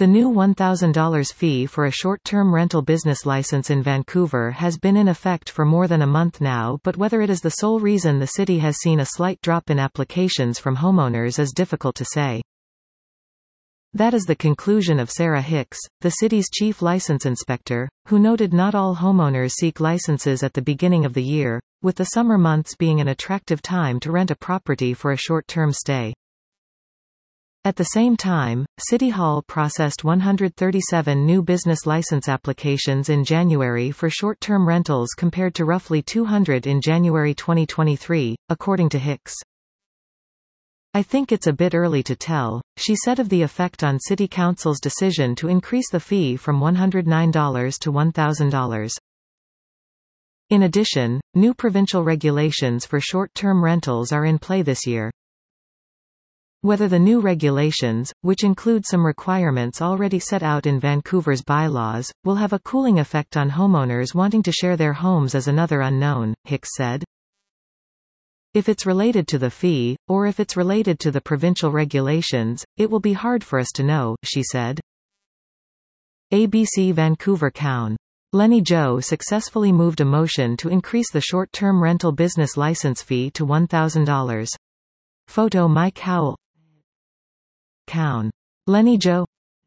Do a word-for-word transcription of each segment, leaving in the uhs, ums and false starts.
The new one thousand dollars fee for a short-term rental business license in Vancouver has been in effect for more than a month now, but whether it is the sole reason the city has seen a slight drop in applications from homeowners is difficult to say. That is the conclusion of Sarah Hicks, the city's chief license inspector, who noted not all homeowners seek licenses at the beginning of the year, with the summer months being an attractive time to rent a property for a short-term stay. At the same time, City Hall processed one hundred thirty-seven new business license applications in January for short-term rentals compared to roughly two hundred in January twenty twenty-three, according to Hicks. "I think it's a bit early to tell," she said of the effect on City Council's decision to increase the fee from one hundred nine dollars to one thousand dollars. In addition, new provincial regulations for short-term rentals are in play this year. Whether the new regulations, which include some requirements already set out in Vancouver's bylaws, will have a cooling effect on homeowners wanting to share their homes is another unknown, Hicks said. "If it's related to the fee, or if it's related to the provincial regulations, it will be hard for us to know," she said. A B C Vancouver Coun. Lenny Joe successfully moved a motion to increase the short-term rental business license fee to one thousand dollars. Photo Mike Howell. Coun. Lenny Joe.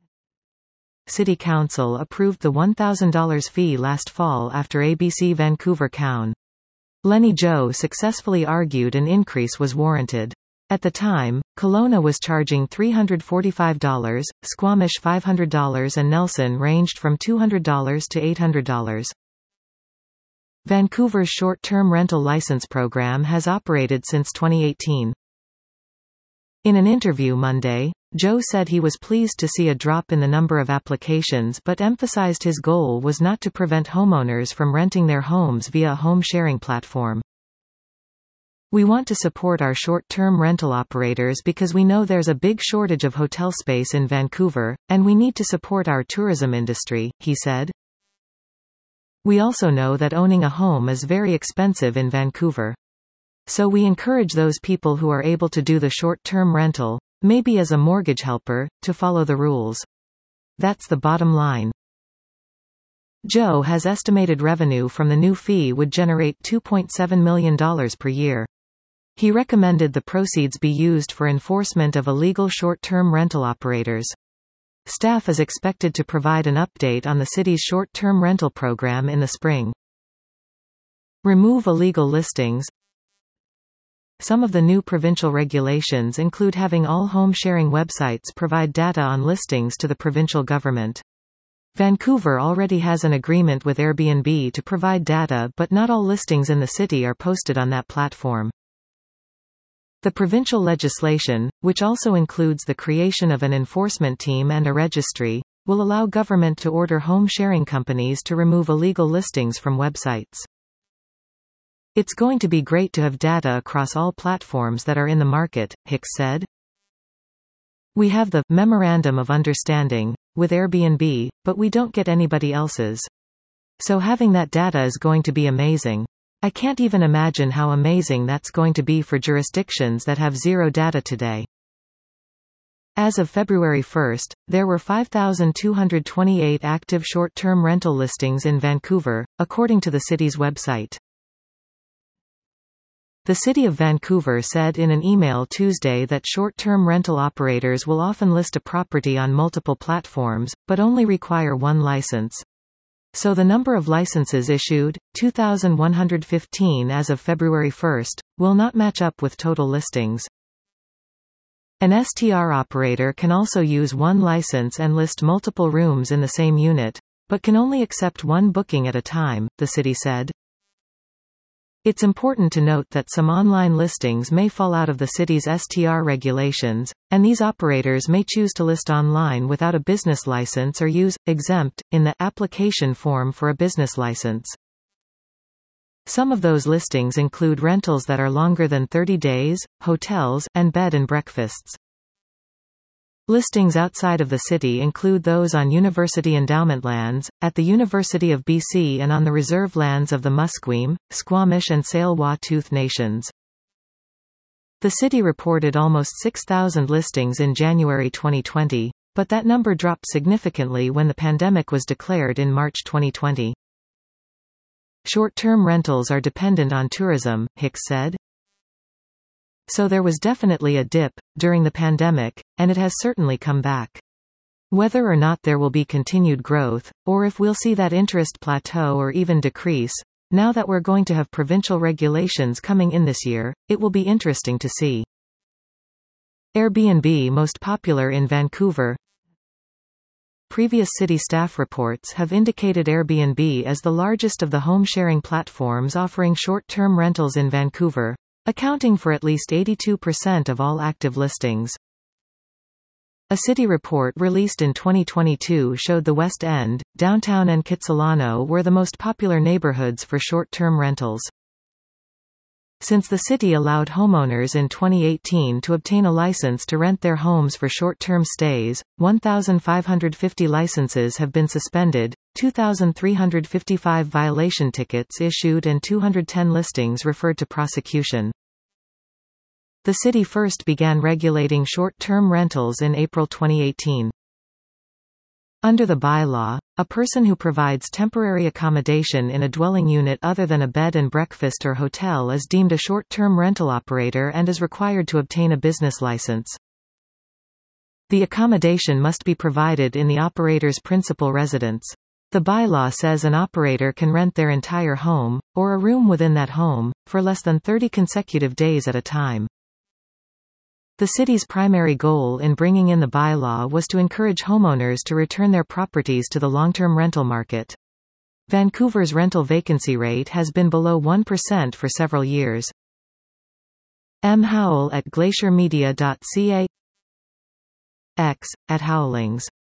City Council approved the one thousand dollars fee last fall after A B C Vancouver Coun. Lenny Joe successfully argued an increase was warranted. At the time, Kelowna was charging three hundred forty-five dollars, Squamish five hundred dollars and Nelson ranged from two hundred dollars to eight hundred dollars. Vancouver's short-term rental license program has operated since twenty eighteen. In an interview Monday, Joe said he was pleased to see a drop in the number of applications but emphasized his goal was not to prevent homeowners from renting their homes via a home-sharing platform. "We want to support our short-term rental operators because we know there's a big shortage of hotel space in Vancouver, and we need to support our tourism industry," he said. "We also know that owning a home is very expensive in Vancouver. So we encourage those people who are able to do the short-term rental, maybe as a mortgage helper, to follow the rules. That's the bottom line." Joe has estimated revenue from the new fee would generate two point seven million dollars per year. He recommended the proceeds be used for enforcement of illegal short-term rental operators. Staff is expected to provide an update on the city's short-term rental program in the spring. Remove illegal listings. Some of the new provincial regulations include having all home-sharing websites provide data on listings to the provincial government. Vancouver already has an agreement with Airbnb to provide data, but not all listings in the city are posted on that platform. The provincial legislation, which also includes the creation of an enforcement team and a registry, will allow government to order home-sharing companies to remove illegal listings from websites. "It's going to be great to have data across all platforms that are in the market," Hicks said. "We have the Memorandum of Understanding with Airbnb, but we don't get anybody else's. So having that data is going to be amazing. I can't even imagine how amazing that's going to be for jurisdictions that have zero data today." As of February first, there were five thousand two hundred twenty-eight active short-term rental listings in Vancouver, according to the city's website. The City of Vancouver said in an email Tuesday that short-term rental operators will often list a property on multiple platforms, but only require one license. So the number of licenses issued, two thousand one hundred fifteen as of February first, will not match up with total listings. An S T R operator can also use one license and list multiple rooms in the same unit, but can only accept one booking at a time, the city said. It's important to note that some online listings may fall out of the city's S T R regulations, and these operators may choose to list online without a business license or use exempt in the application form for a business license. Some of those listings include rentals that are longer than thirty days, hotels, and bed and breakfasts. Listings outside of the city include those on university endowment lands, at the University of B C and on the reserve lands of the Musqueam, Squamish and Tsleil-Waututh nations. The city reported almost six thousand listings in January twenty twenty, but that number dropped significantly when the pandemic was declared in March twenty twenty. Short-term rentals are dependent on tourism, Hicks said. So there was definitely a dip during the pandemic, and it has certainly come back. Whether or not there will be continued growth, or if we'll see that interest plateau or even decrease, now that we're going to have provincial regulations coming in this year, it will be interesting to see. Airbnb most popular in Vancouver. Previous city staff reports have indicated Airbnb as the largest of the home-sharing platforms offering short-term rentals in Vancouver, accounting for at least eighty-two percent of all active listings. A city report released in twenty twenty-two showed the West End, downtown and Kitsilano were the most popular neighborhoods for short-term rentals. Since the city allowed homeowners in twenty eighteen to obtain a license to rent their homes for short-term stays, one thousand five hundred fifty licenses have been suspended, two thousand three hundred fifty-five violation tickets issued and two hundred ten listings referred to prosecution. The city first began regulating short-term rentals in April twenty eighteen. Under the bylaw, a person who provides temporary accommodation in a dwelling unit other than a bed and breakfast or hotel is deemed a short-term rental operator and is required to obtain a business license. The accommodation must be provided in the operator's principal residence. The bylaw says an operator can rent their entire home, or a room within that home, for less than thirty consecutive days at a time. The city's primary goal in bringing in the bylaw was to encourage homeowners to return their properties to the long-term rental market. Vancouver's rental vacancy rate has been below one percent for several years. M. Howell at glacier media dot c a. X, at Howlings.